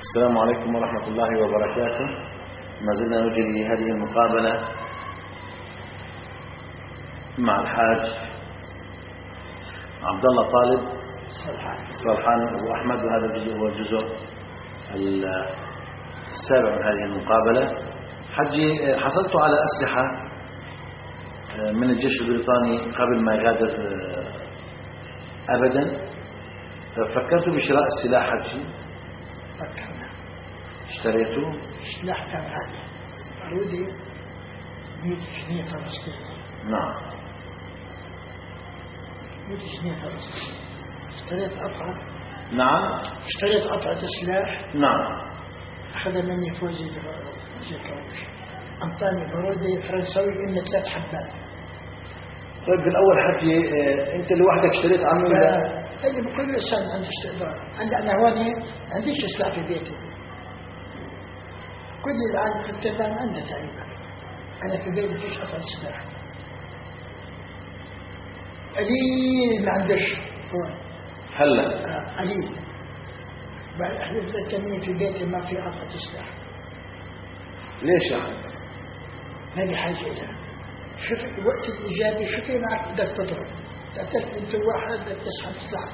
السلام عليكم ورحمة الله وبركاته. ما زلنا نجري هذه المقابلة مع الحاج عبد الله طالب الصلحان أبو أحمد، وهذا الجزء هو الجزء السابع من هذه المقابلة. حجي، حصلت على أسلحة من الجيش البريطاني قبل ما يغادر أبدا، ففكرت بشراء السلاح. حجي اشتريته. سلاح كان عادي بارودي 100 جنيه فلسطيني. نعم 100 جنيه فلسطيني. اشتريت قطعة. نعم اشتريت قطعة سلاح. نعم. أخذ مني فوزي كروش، أعطاني بارودي فرنساوي إنه 3 حبات. طيب بالأول حكي أنت لوحدك اشتريت عنه ولا؟ أي بكل إنسان عنده استقدار. أنا هون عنديش سلاح في بيتي، كل اللي عندي في التلفان عنده تقريبا. أنا في بيتي فيش قطعة سلاح، قليل ما عندش هون. هلا قليل. بعد أحلف لك في بيتي ما في قطعة سلاح. ليش يا أخي؟ ما لي حاجة إلها. شوف الوقت الإيجابي، شوفي معك بدك تضرب، تسلم في واحد بدك تسحب سلاح.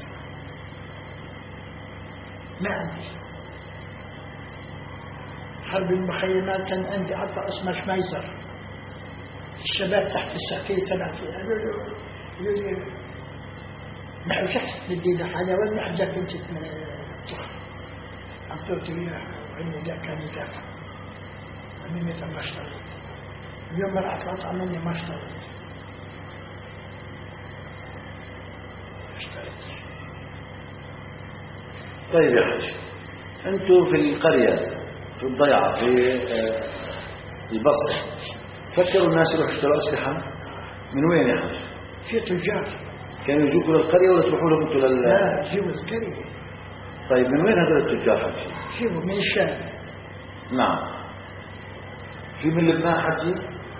ما عندي. حرب المخيمات كان عندي قطعة اسمها شمايزر. الشباب تحت السقفية تبعتي قالوا لي نحن شخص بدي له حيوان محجك انت من الطخ. أعطيته إياه وإني لا كان يدافع. أنا مثل ما اشتريت. اليوم ما أطلع مني ما اشتريت. طيب يا حاج، أنتوا في القرية في الضيعة في البصر، فكروا الناس يروحوا يشتروا أسلحة من وين يا حاج؟ في تجار كانوا يجوكوا للقرية ولا تروحوا لهم انتوا لا، جيبوا القرية. طيب من وين هذول التجار حاج؟ جيبوا من الشام. نعم. في من لبنان حجي؟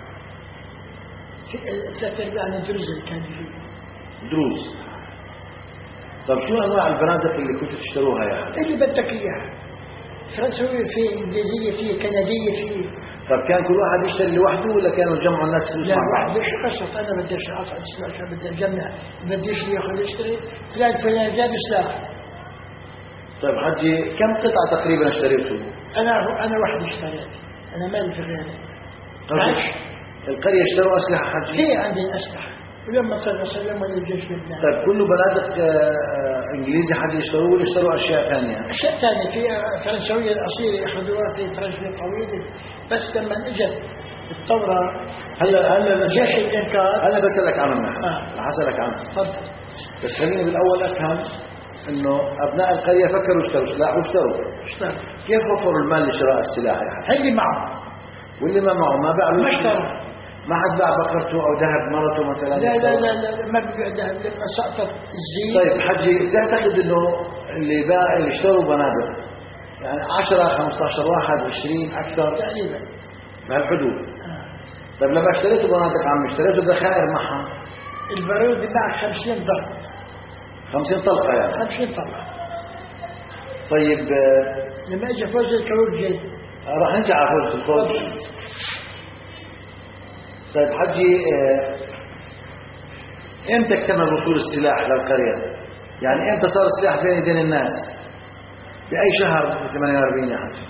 سترجعنا دروز اللي كان فيه. دروز. طيب شو أنواع البنادق اللي كنتوا تشتروها يا حاج؟ اللي بدك إياها، فرنسوية فيه، إنجليزية فيه، كندية فيه. طيب كان كل واحد يشتري لوحده ولا كانوا يجمعوا الناس فلوس لا مع بعض؟ واحد. ليش قصة أنا بدي أقطع السلاح، بدي أجمع، بديش ياخذ يشتري فلان فلان جاب سلاح. طيب حجي، كم قطعة تقريبا اشتريتوا؟ أنا وحدي اشتريت، أنا مالي في غيري. القرية اشتروا أسلحة حجي؟ هي عندي أسلحة، ولما صلى الله عليه وسلم والجيش في لبنان. طيب كله بنادق إنجليزي حجي اشتروه ولا اشتروا أشياء ثانية؟ أشياء ثانية في فرنسوية الأصيلة يأخذوها في فرنسوية طويلة، بس لما اجت الثورة هلا جيش الإنكار. هلا بسألك عنه رح أسألك عنه. تفضل. بس خليني بالأول أفهم إنه أبناء القرية فكروا يشتروا سلاح واشتروا. كيف وفروا المال لشراء السلاح يعني؟ اللي معه واللي ما معه ما باع ما اشترى. ما حد باع بقرته أو ذهب مرته مثلا؟ لا ما بيبيع ذهب لما سقطت الزيت. طيب حجي، تعتقد إنه اللي اشتروا بنادق يعني 10 15 واحد 20 أكثر تقريبا بهالحدود؟ طيب لما اشتريتوا بنادق عم اشتريتوا ذخائر معها؟ البارود معك 50 ضرب. 50 طلقة يعني؟ 50 طلقة. طيب لما اجى فوز الكروب جاي راح نرجع على فوز الكروب. طيب حجي، امتى اكتمل وصول السلاح للقرية؟ يعني امتى صار السلاح بين يدين الناس؟ بأي شهر في 48 يا حجي؟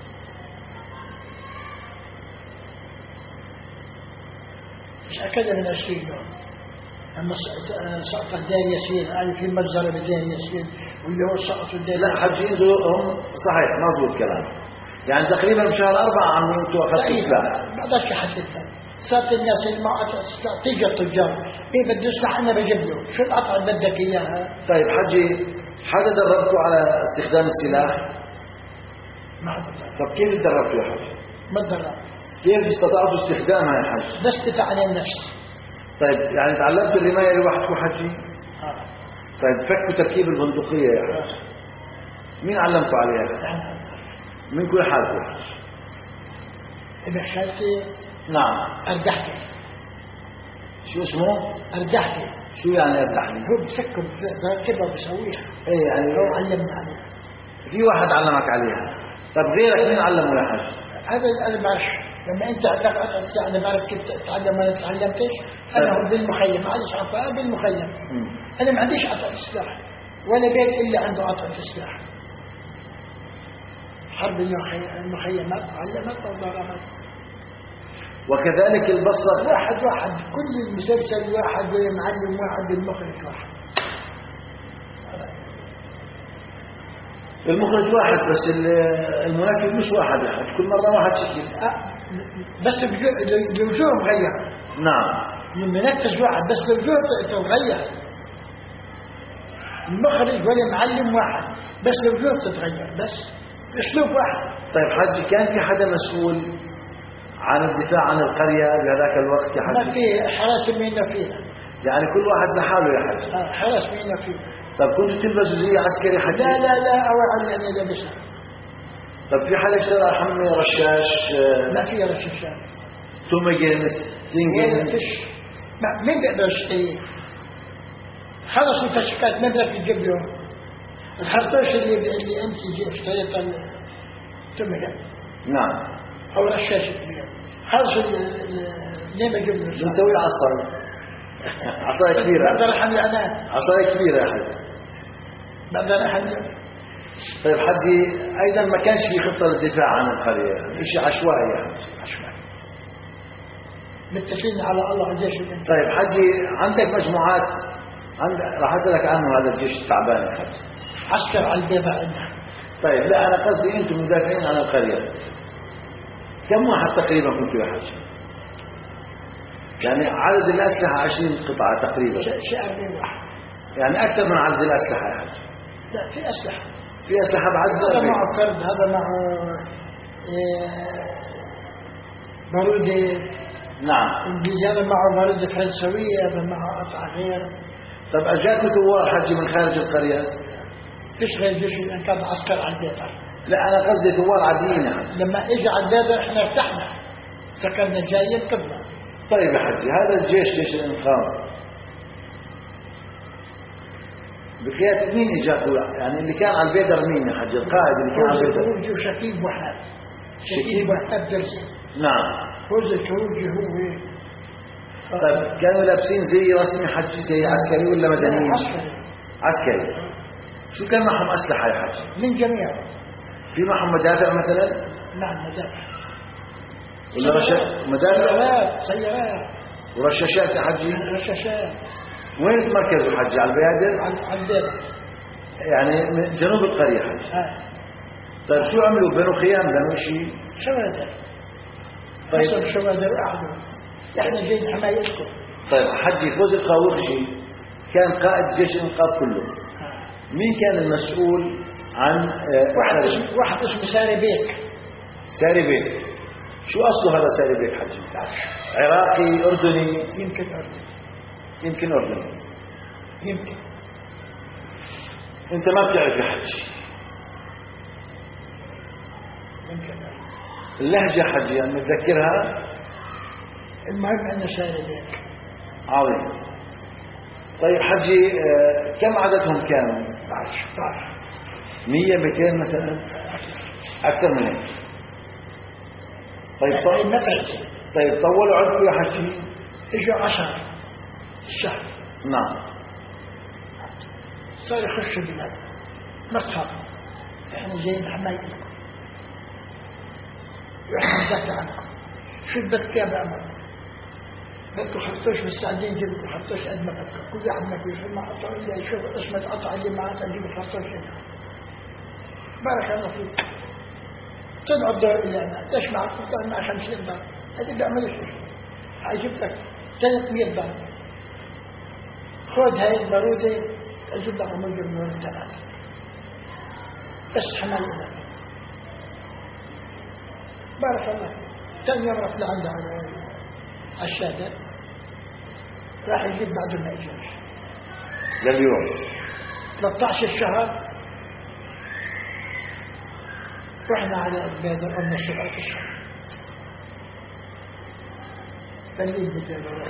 مش أكد من 20 يوم. أما سقط الدار ياسين، قال في مجزرة بدار ياسين واللي هو سقط الدار. لا حجي، هم صحيح مظبوط كلام. يعني تقريبا بشهر 4 عم انتوا اخذتوا سلاح. ما بقدرش احددها. صارت الناس اللي معها تيجي التجار، ايه بده يسلاح انا بجيب له، شو القطعه اللي بدك اياها؟ طيب حجي، حدا دربكم على استخدام السلاح؟ ما حدا درب. طب كيف تدربتوا يا حجي؟ ما تدرب. كيف استطعتوا استخدامها يا حجي؟ بس دفع عن النفس. طيب يعني تعلمتوا الرماية لوحدكم حجي؟ طيب فكوا تركيب البندقية يا حجي؟ مين علمكم عليها؟ من كل حالكم يا حجي؟ ابن خالتي. نعم. أردحتي. شو اسمه؟ أردحتي. شو يعني أردحتي؟ هو بفكر كده بسويها. ايه يعني هو علمنا عليها. في واحد علمك عليها. طب غيرك مين علمه يا حاج؟ هذا المعش لما انت عندك قطعة سلاح انا بعرف كيف تتعلم ولا تعلمتش. انا بالمخيم معلش عفوا بالمخيم. انا ما عنديش قطعة سلاح ولا بيت الا عنده قطعة سلاح. حرب المخيمات علمت وضربت. وكذلك البصر واحد كل المسلسل واحد والمعلم واحد والمخرج واحد. المخرج واحد بس المنفذ مش واحد يا حاج. كل مرة واحد شكل. بس الوجوه مغير. نعم. المنفذ واحد بس الوجوه تتغير. المخرج والمعلم واحد بس الوجوه تتغير بس اسلوب واحد. طيب حاج كان في حدا مسؤول عن الدفاع عن القرية بهذاك الوقت يا حاج؟ ما في حراس مين فيها. يعني كل واحد لحاله يا حاج. حراس مين فيها. طب كنتوا تلبسوا زي عسكري حاج؟ لا أوعى أني لابسها. طب في حدا اشترى حمي رشاش؟ ما في رشاشات. تومجن سلينجن مين بيقدر يشتريه؟ خلص الفشكات ما بدك تجيب له الخرطوش اللي انت اشتريته تومجن. نعم. او رشاش كبير. خلص ليه ما جيب له؟ بنسوي عصاية. عصاية كبيرة. بقدر احمل انا. عصاية كبيرة يا حاج. بقدر احمل. طيب حجي ايضا ما كانش في خطة للدفاع عن القرية، شيء عشوائي يعني. عشوائي. متفقين على الله الجيش الانت. طيب حجي عندك مجموعات راح اسالك عنه هذا الجيش التعبان يا حج. عسكر على البيضاء عندنا. طيب لا انا قصدي انتم مدافعين عن القرية كم واحد تقريبا كنتوا يا حج؟ يعني عدد الاسلحة 20 قطعة تقريبا. شيء 40 واحد. يعني اكثر من عدد الاسلحة يا حج. لا في اسلحة. في اسلحة بعد. هذا معه كرد هذا معه بارودة. نعم. هذا معه بارودة فرنسوية هذا معه قطعة غير. طب اجاكم ثوار حجي من خارج القرية؟ فيش غير جيش الان كان عسكر على البيضاء. لا انا قصدي ثوار عاديين. لما اجى على البيضاء احنا ارتحنا سكننا جايين كلنا. طيب يا حجي هذا الجيش جيش الانقاذ بقيادة مين اجاكوا؟ يعني اللي كان على البيدر مين يا حجي؟ القائد اللي كان على البيدر. الخروجي وشكيب وحاب. شكيب وحاب درسي. نعم. فوز الخروجي هو. طيب كانوا لابسين زي رسمي حجي زي عسكري ولا مدنيين؟ عسكري. شو كان معهم اسلحة يا حجي؟ من جميع. في معهم مدافع مثلا؟ نعم مدافع. ولا مدافع؟ سيارات. ورشاشات يا حجي؟ رشاشات. وين تمركزوا حجي؟ على البيادر؟ على البيادر. يعني من جنوب القرية حجي. طيب شو عملوا؟ بنوا خيام بنوا شيء؟ شوادر. طيب شوادر قعدوا. احنا جايين حمايتكم. طيب حجي فوز القاورجي كان قائد جيش الانقاذ كله. مين كان المسؤول عن واحد اسمه ساري بيك. ساري بيك. شو اصله هذا ساري بيك حجي؟ عراقي اردني؟ يمكن اردني. يمكن اردني. يمكن. انت ما بتعرف يا حجي. يمكن اردني. اللهجة حجي يعني متذكرها؟ المهم أنه ساري بيك. عظيم. طيب حجي كم عددهم كانوا؟ 16. 100 200 مثلا؟ أكثر من هيك. طيب طولوا عندكم يا حجي؟ اجوا 10 الشهر. نعم. صار يخشوا البلاد ما تخافوا احنا جايين حمايتكم واحنا ندافع عنكم. شو بدك يا بأمر؟ بدكم خرطوش بالسعدين جيبوا خرطوش قد ما بدكم. كل واحد ما بيفهم ما قطع الا يشوف اسم القطع اللي معاه تجيبوا خرطوش هنا. بارك الله فيك. طلعوا الدور الى انا تسمع قطع مع 50 ضرب. هذه بيعملوا شيء. هجيب لك 300 ضرب. خذ هاي البارودة اجيب لك موجب من الثلاثة. بس حمل لك. بارك الله. ثاني يوم رحت لعنده على الشادة راح يجيب بعد ما يجوش لليوم 13 الشهر رحنا على البيضة قلنا 17 فالليل بالزيادة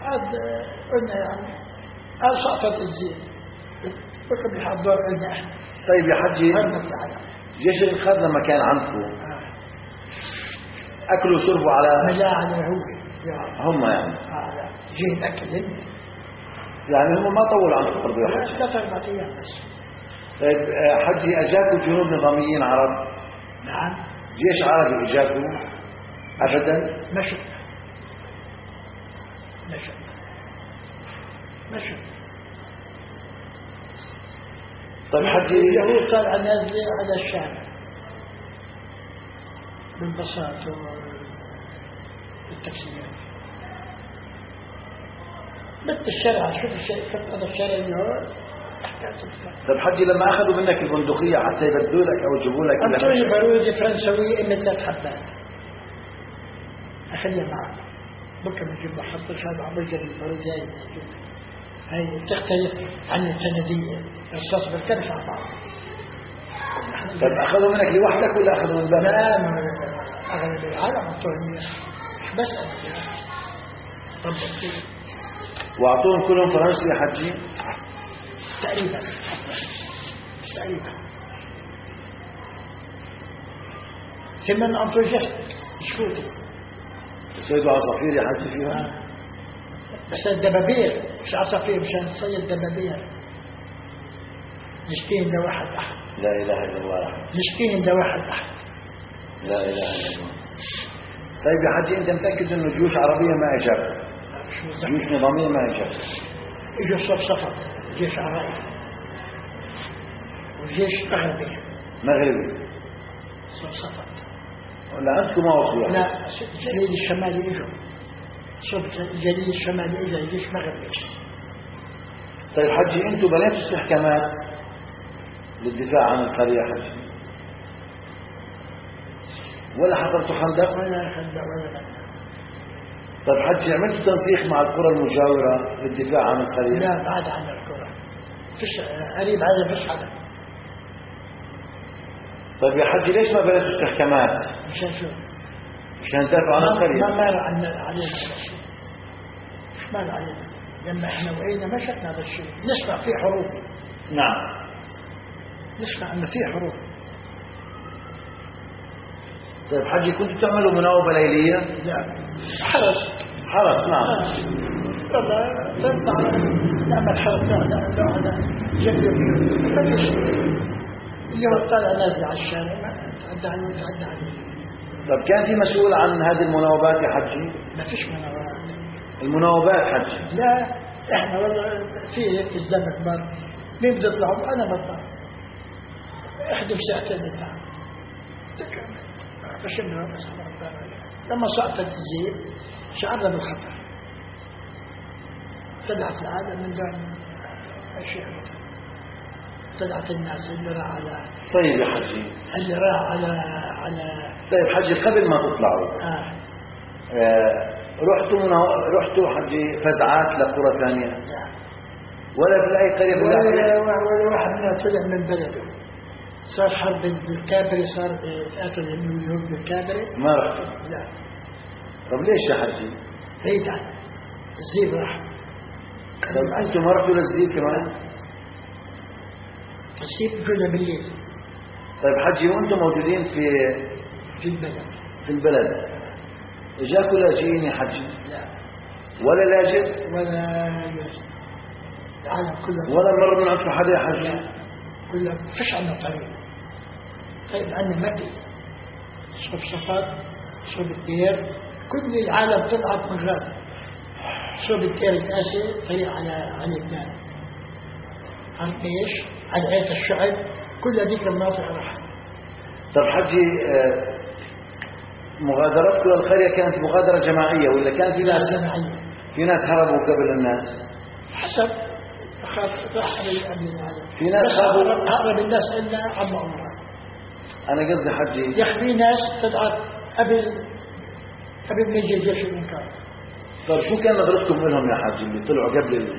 قلنا يعني قال سقطت الزين بقى بيحضر قلنا احنا طيب يا حجي، حرمة العلم. جيش الإنقاذ لما كان عندكم أكلوا وشربوا على لا على هو هم يعني لا جيد أكل يعني هم ما طولوا عندكم برضه يا حجي؟ 3-4 أيام بس. طيب حجي، أجاكوا جنود نظاميين عرب؟ نعم. جيش عربي إجاكوا؟ أبدا؟ ما شفنا. طيب حجي، اليهود طالع نازلة على الشارع بالبساط والتاكسيات مثل الشارع. شوف الشارع، هذا الشارع اليهود. طيب حجي، لما أخذوا منك البندقية حتى يبدلوا لك أو يجيبوا لك أعطوني بارودة فرنسوية من 3 حبات أخليها معه. بكرة بنجيب له حط هذا عم بجري البارودة هاي تختلف عن الكندية. الرصاص بالكرش على بعض. طيب أخذوا منك لوحدك ولا أخذوا من البلد؟ لا أغلب العالم أعطوني مش بس أنا. طب وأعطوهم كلهم فرنسي يا حجي؟ تقريبا. ثم أعطوا جهد شوتي تصيدوا عصافير يا حجي فيها؟ بس الدبابير مش عصافير، مشان تصيد دبابير. مسكين ده واحد أحد. لا إله إلا الله. مسكين ده واحد أحد. لا إله إلا الله. طيب يا حجي، أنت متأكد إنه جيوش عربية ما إجابة؟ جيوش نظامية ما إجابة؟ إجوا صفصفة جيش عربي وجيش مغربي. مغربي صفصفة. لا أنتم ما وصلوا. لا الجليد الشمالي إجوا. صبت الجليد الشمالي إجا جيش مغربي. طيب حجي، أنتم بنيتوا استحكامات للدفاع عن القرية حجي؟ ولا حفرتوا خندق؟ ولا خندق ولا خندق. طيب حجي، عملتوا تنسيق مع القرى المجاورة للدفاع عن القرية؟ لا بعد عن القرى. فيش قريب هذا فيش حدا. طيب يا حجي، ليش ما بنيتوا استحكامات؟ مشان شو؟ مشان تدافعوا عن القرية. ما مال علينا هذا الشيء. مش مال علينا. لما احنا وعينا ما شفنا هذا الشيء. نسمع فيه حروب. نعم. نسمع انه فيه حروب. طيب حجي، كنتوا تعملوا مناوبة ليلية؟ لا حرس. نعم. والله تطلع نعمل حرس. لا جنب ما في شيء. اليوم طالع نازل على الشارع ما تعدى عليه. طيب كان في مسؤول عن هذه المناوبات يا حجي؟ ما فيش مناورات. المناوبات حجي؟ لا احنا والله في ازداد كبار. مين بده يطلعوا؟ انا بطلع. احدى ساعتين بطلع. فشلنا بس. لما سقطت الزيت شعرنا بالخطر. طلعت العالم من دون اشياء. طلعت الناس اللي راح على. طيب يا حجي، اللي راح على. طيب حجي، قبل ما تطلعوا رحتوا حجي فزعات لقرى ثانية؟ لا. ولا في أي قرية ولا واحد منا طلع من بلده. صار حرب بالكابري، صار يتقاتل اليهود بالكابري. ما رحتوا؟ لا. طب ليش يا حجي؟ بعيد عن الزيب راح. طب أنتم ما رحتوا للزيب كمان؟ الزيب كنا بالليل. طيب حجي، وأنتم موجودين في البلد اجاكوا لاجئين يا حجي؟ لا. ولا لاجئ؟ ولا يوجد. العالم كله. ولا مر من عندكم حدا يا حجي؟ كله فيش عنا طريق. طيب عنا مكي صفصفات صوب الدير. كل العالم طلعت مجرد صوب الدير الآسي طريق على لبنان، على القيش، على عيت الشعب، كل هذيك المناطق راحت. طب حجي، مغادرتكم للقرية كانت مغادرة جماعية ولا كان في ناس جماعية؟ في ناس هربوا قبل الناس؟ حسب خاف العالم. في ناس هرب الناس إلا عم عمره. أنا قصدي حجي، يا أخي في ناس طلعت قبل ما يجي جيش الإنكار. طيب شو كان نظرتكم لهم يا حجي اللي طلعوا قبل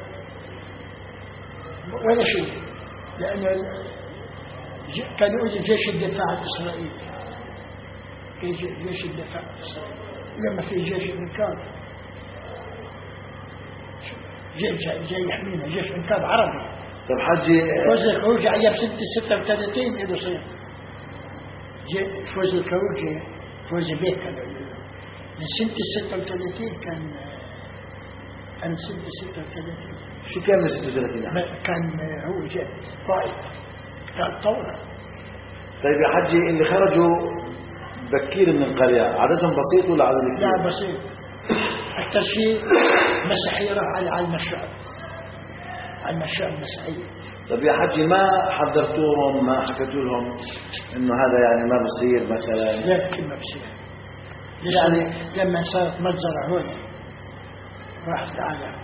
ولا شيء، لأنه كان يقول جيش الدفاع الإسرائيلي. جيش الدفاع الإسرائيلي لما في جيش الإنكار جاي يحمينا. جيش الإنكار عربي طيب حجي فوز الكروجي أيام سنة 36 إله صيام. فوز الكروجي فوز بيه كان من سنة 36 كان أنا سنة 36. شو كان من 36 يعني؟ كان هو جاء طائف كان طورة. طيب يا حجي اللي خرجوا بكير من القرية عددهم بسيط ولا عدد كبير؟ لا بسيط. أكثر شيء مسيحية على المشاعر، على المشاعر المسيحية. طيب يا حجي ما حذرتوهم ما حكيتوا لهم إنه هذا يعني ما بصير مثلا؟ لا كلمة بصير. يعني لما صارت مجزرة هون راحت العالم.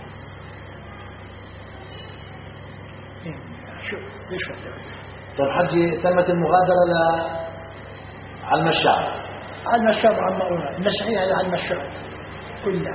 شو ليش هذا؟ طيب حجي تمت المغادرة على المشاعر. على المشاعر وعلى المأورة المسيحية على المشاعر كلها.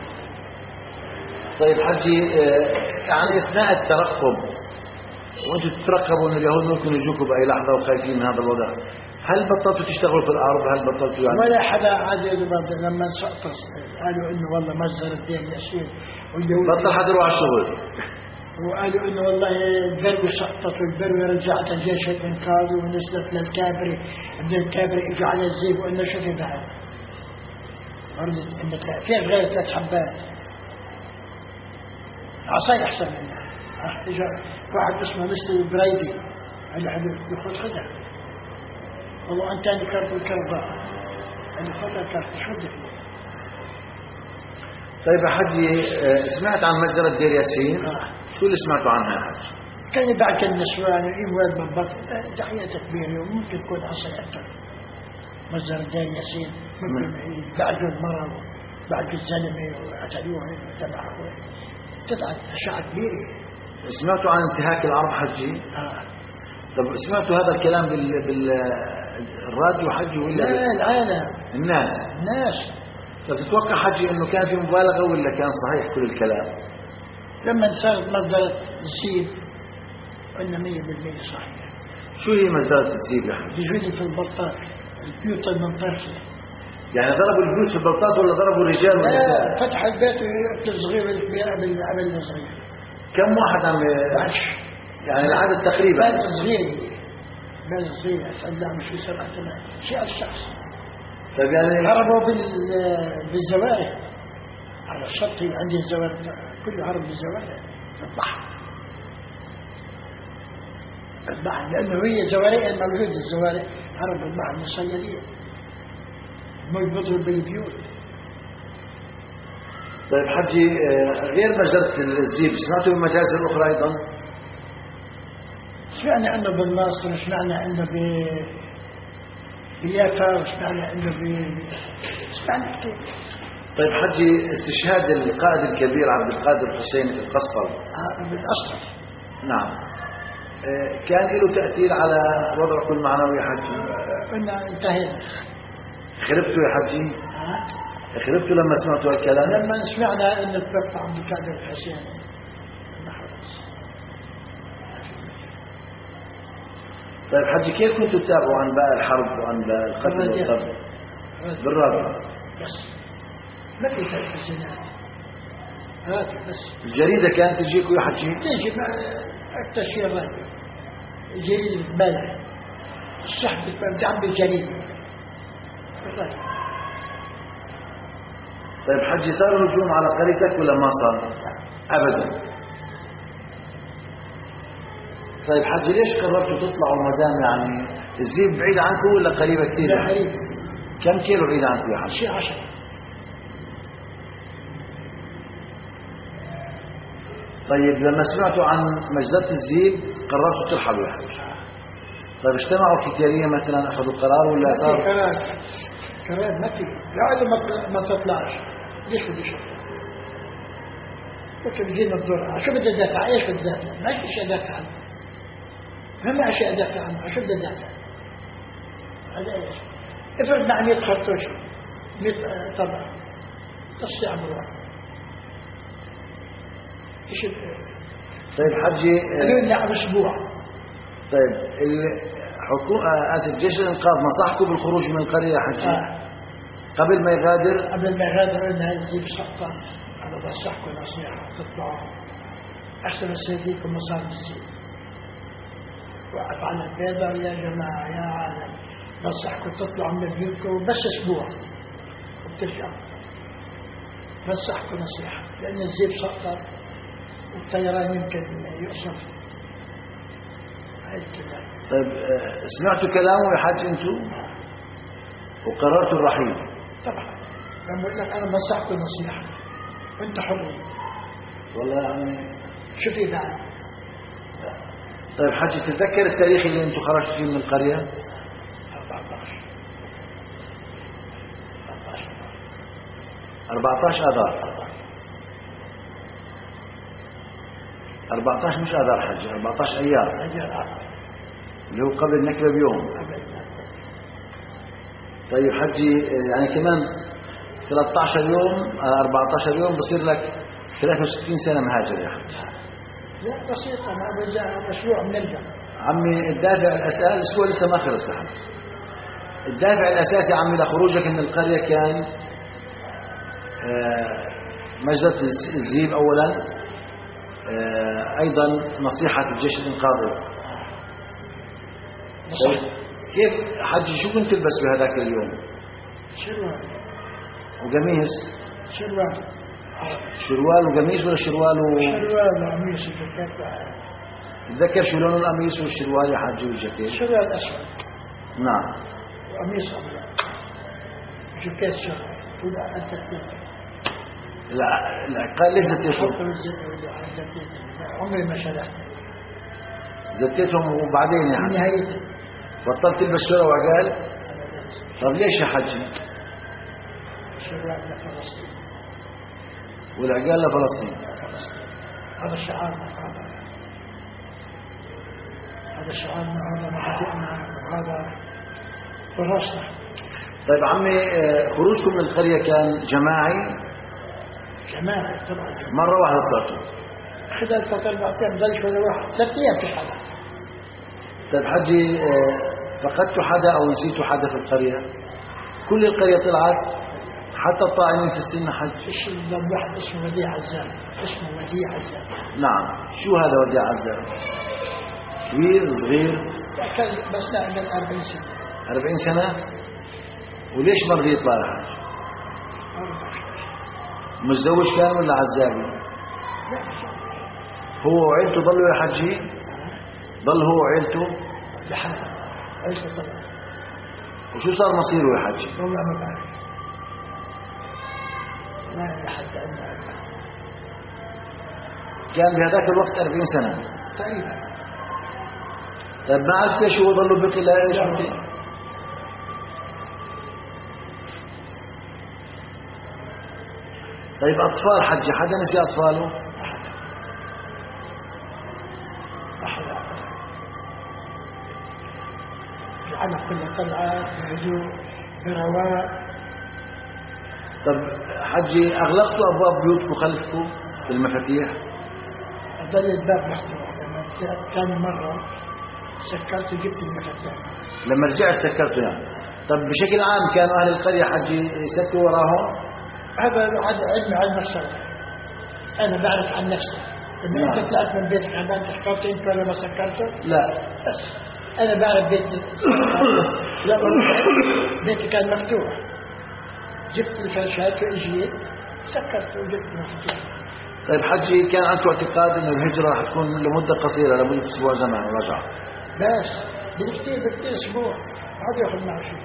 طيب حجي يعني اثناء الترقب وانتم تترقبوا ان اليهود ممكن يجوكم باي لحظه وخايفين من هذا الوضع، هل بطلتوا تشتغلوا في الارض؟ هل بطلتوا يعني ولا حدا عاد لما سقط قالوا انه والله مجزر الدين يسير واليهود بطل حدا يروح على الشغل وقالوا انه والله البرو سقطت والبرو رجعت الجيش الانقاذ ونزلت للكابري من الكابري اجوا على الزيب وانه شوفي بعد انه فيها غير 3 حبات عصاي احسن منها. اجى واحد اسمه مستر برايدي قال له خذها والله انت اللي كرت الكرباء اللي خذها كرت شو بدك. طيب يا حجي سمعت عن مجزرة دير ياسين؟ شو اللي سمعتوا عنها يا حج؟ كان يبعك النسوان ويولد من بطن دعية كبيرة وممكن تكون عصاي أكثر. مجزرة دير ياسين ممكن يبعجوا المرأة وبعجوا الزلمة وقتلوها وتبعوها تبعت أشعة كبيرة. سمعتوا عن انتهاك العرب حجي؟ طب سمعتوا هذا الكلام بالراديو حجي ولا؟ لا العالم الناس طب تتوقع حجي انه كان في مبالغة ولا كان صحيح كل الكلام؟ لما صارت مصدرة الزيب قلنا 100% صحيح. شو هي مصدرة الزيب يا حجي؟ بيجوني في البلطات البيوت المنطرفة. يعني ضربوا البيوت في البلطات ولا ضربوا الرجال والنساء؟ فتح البيت ويقتل الصغير والكبير قبل الصغير. كم واحد عم يعني العدد تقريبا؟ بلد صغير أسأل مش في 7 شيء الشخص. طيب يعني هربوا بالزوارق على الشط عندي الزوارق كله هرب بالزوارق في البحر لأنه هي زوارق الموجودة الزوارق هرب البحر من الصيادين بيضرب بالبيوت. طيب حجي غير مجزرة الزيب سمعتوا بالمجازر الأخرى أيضا؟ سمعنا أنه بالناصر سمعنا أنه بيافا سمعنا أنه سمعنا كثير. طيب حجي استشهاد القائد الكبير عبد القادر الحسيني في القسطل بالأصل نعم كان له تأثير على وضعكم المعنوي يا حجي؟ قلنا انتهينا. خربتوا يا حجي؟ خربتوا لما سمعتوا الكلام؟ لما سمعنا أن توفى عبد القادر الحسيني. طيب حجي كيف كنتوا تتابعوا عن باقي الحرب وعن باقي القتل والضرب؟ بالراديو بس ما في تلفزيونات هذا بس. الجريدة كانت تجيكوا يا حجي؟ تيجي أكثر شيء الراديو جريدة بلد الصحبة بتعمل بالجريدة الراديو. طيب حجي صار هجوم على قريتك ولا ما صار؟ أبدا. طيب حجي ليش قررتوا تطلعوا مدام يعني الزيب بعيد عنكم ولا قريبة كثير؟ لا قريب. كم كيلو بعيد عنكم يا حجي؟ شيء 10. طيب لما سمعتوا عن مجزرة الزيب قررتوا ترحلوا يا حجي. طيب اجتمعوا في كيرية مثلا أخذوا قرار ولا صار؟ كراد ما في قاعدة ما تطلعش ليش بدي شيء ممكن بيجينا الدور شو بدي أدافع إيش بدي أدافع ما في شيء أدافع عنه ما أشياء أدافع عنه شو بدي أدافع هذا إيش افرض مع 100 خرطوش 100 طبعا تصيع بروح إيش طيب حجي قالوا لنا على أسبوع. طيب آسف جيش الإنقاذ نصحكم بالخروج من القرية يا حجي؟ قبل ما يغادر؟ قبل ما يغادر قلنا الزيب سقطة أنا بنصحكم نصيحة تطلعوا أحسن سيديكم مصاب الزين. وقف على البيدر يا جماعة يا عالم، بنصحكم تطلعوا من بيوتكم بس أسبوع وبترجعوا. بنصحكم نصيحة لأن الزيب سقط والطيران يمكن يقصف. هاي الكلام. طيب سمعتوا كلامه يا حاج انتوا وقررتوا الرحيل؟ طبعا لما بقول لك أنا بنصحكم نصيحة وأنت حرين. والله يعني شو في بعد؟ طيب حاج تتذكر التاريخ اللي انتوا خرجتوا فيه من القرية؟ 14 آذار. 14 مش آذار حج، 14 أيام اللي هو قبل النكبة بيوم. طيب حجي يعني كمان 13 يوم 14 يوم بصير لك 63 سنة مهاجر يا حج. لا بسيطة، ما برجع أسبوع بنرجع. عمي الدافع الأساسي الأسبوع لسه ما خلص يا حج. الدافع الأساسي عمي لخروجك من القرية كان مجزرة الزيب أولا، أيضا نصيحة الجيش الإنقاذي. كيف حجي شو كنت تلبس بهذاك اليوم؟ شروال وقميص. شروال وقميص ولا شروال شروال وقميص وجاكيت. تتذكر شو لون القميص والشروال يا حجي والجاكيت؟ شروال أسود. نعم. وقميص أبيض. جاكيت شروال. ولا أنت تقول لا قال ليش زتيتهم؟ عمري ما شرحت. زتيتهم وبعدين يعني نهاية بطلت تلبس شورى وعقال؟ طب ليش يا حجي؟ شروال لفلسطين والعقال لفلسطين. هذا شعارنا، هذا شعارنا، هذا مبادئنا وهذا تراثنا. طيب عمي خروجكم من القرية كان جماعي؟ جماعي طبعا. مرة واحدة طلعتوا؟ خلال 3-4 أيام ضل ولا واحد، 3 أيام في حدا. طيب حجي فقدتوا حدا أو نسيتوا حدا في القرية؟ كل القرية طلعت حتى الطاعنين في السن حج؟ فيش إلا واحد اسمه وديع عزام. اسمه وديع عزام. نعم. شو هذا وديع عزام؟ كبير صغير؟ كان بس لا من 40 سنة. 40 سنة؟ وليش ما رضي يطلع يا حج؟ متزوج كان ولا عزابي؟ لا هو وعيلته ضلوا يا حجي؟ ضل هو وعيلته؟ لحاله. عيلته طبعا. وشو صار مصيره يا حجي؟ والله ما بعرف. ما لحد أن كان بهذاك الوقت 40 سنة تقريبا. طيب ما عرفت ليش هو ضلوا بقي لا ايش بقي؟ طيب أطفال حجي حدا نسي أطفاله؟ العالم كله طلعة في هدوء برواء. طب حجي أغلقتوا أبواب بيوتكم خلفكم بالمفاتيح؟ ضل الباب مفتوح. لما ثاني مرة سكرت وجبت المفاتيح. لما رجعت سكرته يعني. طب بشكل عام كانوا أهل القرية حجي يسكروا وراهم؟ هذا علم علم الشرع. أنا بعرف عن نفسي. لما أنت طلعت من بيتك عمال سكرت أنت ولا ما سكرت؟ لا. بس أنا بعرف بيتي. لما بيتي كان مفتوح جبت الفرشات وإجيت سكرت وجبت المفاتيح. طيب حجي كان عندكم اعتقاد إنه الهجرة رح تكون لمدة قصيرة لمدة أسبوع زمن ورجع؟ بس بكتير أسبوع ما عاد ياخذ معه شيء.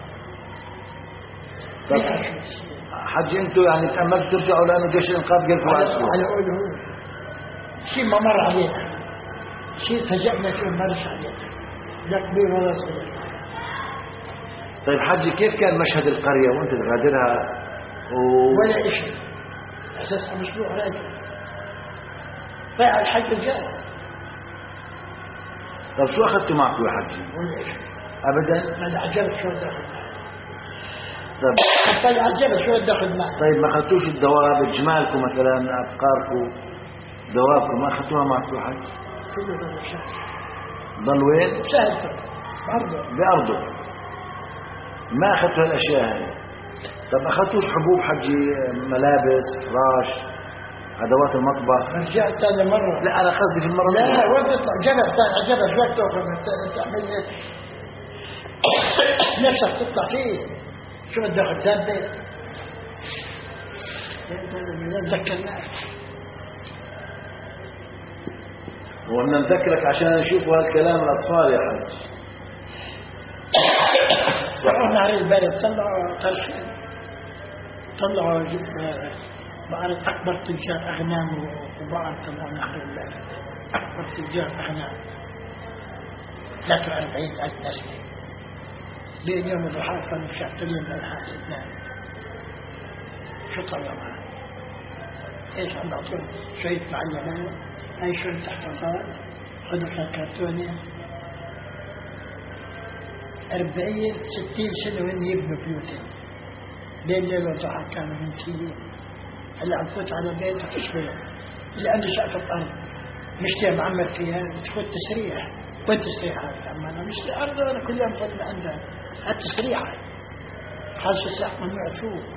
حجي انتوا يعني تأملتوا ترجعوا لأنه جيش الإنقاذ قلتوا بعد أسبوع؟ على قوله هو شيء ما مر علينا، شيء فجأنا فيه ما مرش علينا، لا كبير ولا صغير. طيب حجي كيف كان مشهد القرية وانت تغادرها ولا شيء أساسا مشروع راجع ضيع الحج الجاي. طيب شو أخذتوا معكم يا حجي؟ ولا شيء أبدا؟ ما عجبت شو داخل معي. طيب حتى عجبت شو داخل معي. طيب ما أخذتوش الدواب جمالكم مثلا أبقاركم دوابكم ما أخذتوها معكم يا حج؟ كله ضل شهر. ضل وين؟ سهل بأرضه. بأرضه. ما أخذتوا هالأشياء هاي. طب أخذتوش حبوب حجي ملابس فراش أدوات المطبخ. رجعت ثاني مرة. لا أنا قصدي في المرة لا الأولى. وين تطلع جبل طالع جبل وين تأخذ تعمل نفسك تطلع فيه شو بدك تاخذ دابة ذكرناك وأنا نذكرك عشان يشوفوا هالكلام الأطفال يا حاج. صحوا نهر البلد طلعوا ترشين طلعوا بعرف أكبر تجار أغنام وبعض طلعوا نهر البلد أكبر تجار أغنام 43,000 نسمة بين يوم الضحى كانوا مشترين بالحال اثنين شو طلعوا معه ايش عم بعطون شوية معلمات هاي شوية تحفظات خذوا كرتونة 40-60 سنة وين يبنوا بيوتهم بين ليل والضحى كانوا منتهيين. هلا عم تفوت على بيت وتشبه اللي عنده شقة الأرض مشتي معمر فيها تفوت تسريح. وين تسريح هذا؟ أما أنا مشتي أرض وأنا كل يوم فوت عندها التسريح خاصة ساعة ممنوع تفوت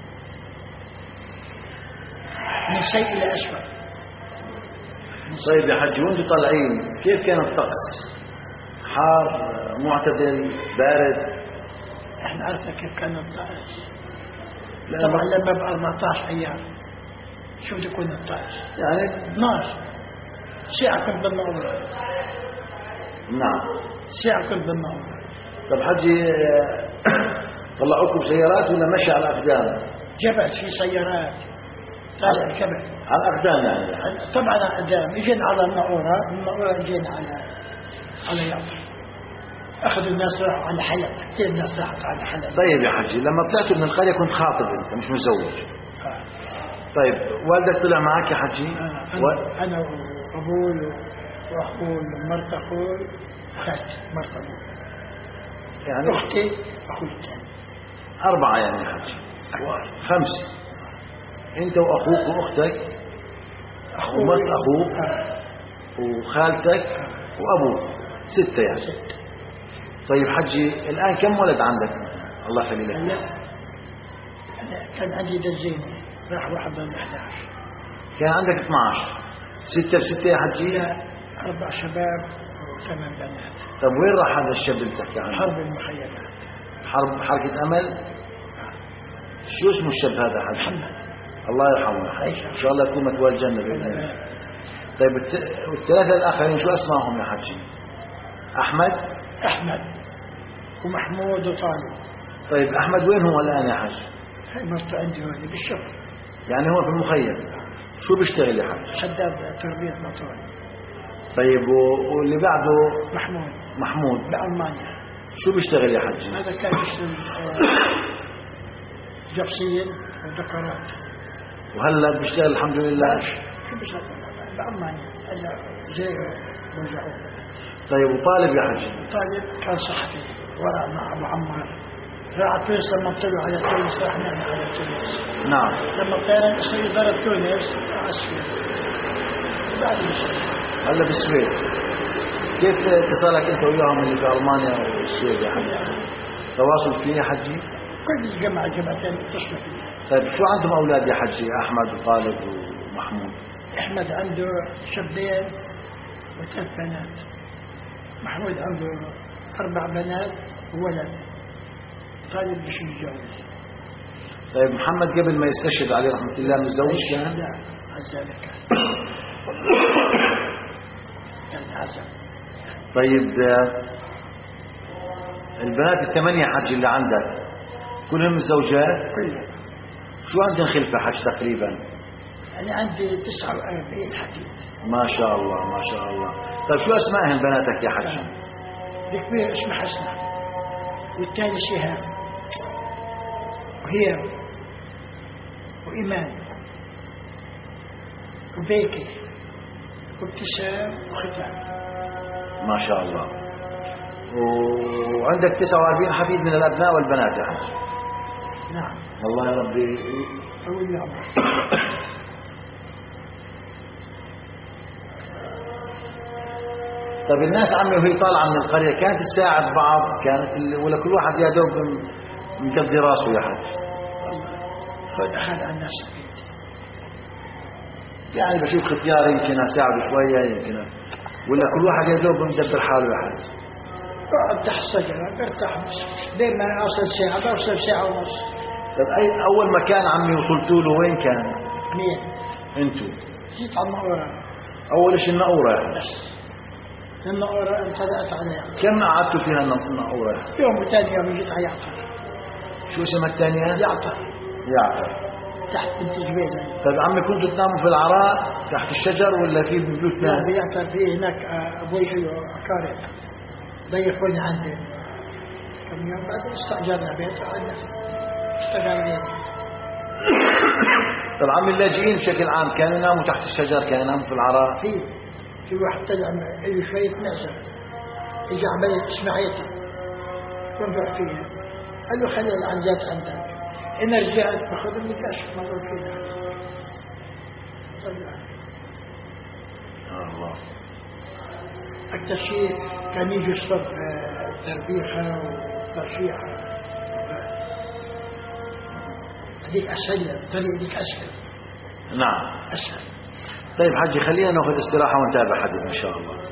من سيء إلى أسوأ. طيب يا حجي وانتم طالعين كيف كان الطقس؟ حار معتدل بارد؟ احنا عرفنا كيف كان الطقس. طبعا لما ب 14 ايام شو بده يكون الطقس؟ يعني 12 ساعة كنت بالنهار. نعم ساعة كنت بالنهار. طب حجي طلعوكم بسيارات ولا مشي على الأقدام؟ جبل في سيارات طالع جبل على الأقدام يعني. طبعا على الأقدام اجينا على الناقورة من الناقورة اجينا على يعطر. أخذوا الناس راحوا على حلب كثير ناس راحوا على حلب. طيب يا حجي لما طلعتوا من القرية كنت خاطب انت مش متزوج. طيب والدك طلع معك يا حجي؟ أنا وأبوي وأخوي ومرت أخوي وخالتي مرت أبوي يعني أختي أخوي الثاني 4 يعني يا حجي 5 انت واخوك واختك ومرت اخوك وخالتك وابوك 6 يعني. طيب حجي الان كم ولد عندك؟ الله يخلي لك. أنا كان عندي دزينة راح واحد من 11. كان عندك 12 6 ب6 يا حجي؟ 4 شباب و8 بنات. طب وين راح هذا الشاب اللي بتحكي عنه؟ حرب المخيمات. حركة امل. شو اسمه الشاب هذا حجي؟ محمد الله يرحمه ان شاء الله يكون مثوى الجنه باذن الله. طيب والثلاثه الاخرين شو اسمائهم يا حجي؟ احمد ومحمود وطالب. طيب احمد وين هو الان يا حجي؟ هاي مرته عندي هون بالشغل. يعني هو في المخيم. شو بيشتغل يا حجي؟ حداد تربيه مطور. طيب واللي بعده؟ محمود بألمانيا. شو بيشتغل يا حجي؟ هذا كان يشتغل جبسين ودكرات. وهلا بيشتغل الحمد لله. شو بيشتغل بألمانيا هلا جاي رجعوه. طيب وطالب يا حجي؟ طالب كان صحفي ورا مع ابو عمار. راح تونس لما طلعوا على تونس راح نعمل على تونس. نعم. لما الطيران الاسرائيلي ضرب تونس على السويد. بعد هلا بالسويد. كيف اتصالك انت وياهم اللي في المانيا والسويد يا حجي؟ تواصل فيه يا حجي؟ كل جمعتين اتصلوا فيه. طيب شو عندهم اولاد يا حجي؟ احمد وطالب ومحمود. احمد عنده شابين و3 بنات. محمود عنده 4 بنات وولد. طالب مش متجوز. طيب محمد قبل ما يستشهد عليه رحمه الله متزوج كان؟ لا عزابه كان عزب. طيب البنات ال8 حج اللي عندك كلهم زوجات؟ كلهم. شو عندهم خلفة حج تقريبا؟ أنا عندي 49 حديد. ما شاء الله ما شاء الله. طيب شو أسمائهم بناتك يا حج؟ الكبير اسمه حسنة والثاني شهاب وهيام وإيمان وبيكي وابتسام وختام. ما شاء الله. وعندك 49 حفيد من الأبناء والبنات يا حج؟ نعم. والله يا ربي. أقول نعم. طيب الناس عمي وهي طالعة من القرية كانت تساعد بعض كانت ولا كل واحد يا دوب مقضي راسه يا حج؟ خذ أحد عن الناس يعني بشوف ختيار يمكن اساعده شويه يمكن، ولا كل واحد يا دوب مدبر حاله لحاله. اقعد تحت الشجره برتاح، دائما اوصل ساعه، بوصل ساعه ونص. طيب اي اول مكان عمي وصلتوا له وين كان؟ مين؟ انتوا جيت على النقوره. اول شيء النقوره يعني. بس النقوره انطلقت عليها. كم قعدتوا فيها النقوره؟ يوم وثاني يوم جيت على يعطر. شو اسمها الثانيه؟ يعطر. يعطر. تحت بنت جبيل. طيب عمي كنتوا تناموا في العراء تحت الشجر ولا في بيوت لا ناس؟ بيعطر فيه هناك ابوي فيه عكاري ضيفوني عندي كم يوم، بعد استأجرنا بيت وعندنا اشتغلنا. طب عمي اللاجئين بشكل عام كانوا يناموا تحت الشجر، كانوا يناموا في العراء؟ في واحد طلع له شوية معزة، اجى عملية اسماعيلي كنت فيها، قال له خلي العنزات عندك، إن رجعت باخذ لي كشف مرة فيها. الله. أكثر شيء كان يجي الصبح تربيخة وترشيحة، هذيك أسهل، طريق هذيك أسهل. نعم أسهل. طيب حجي خلينا ناخذ استراحة ونتابع حديث إن شاء الله.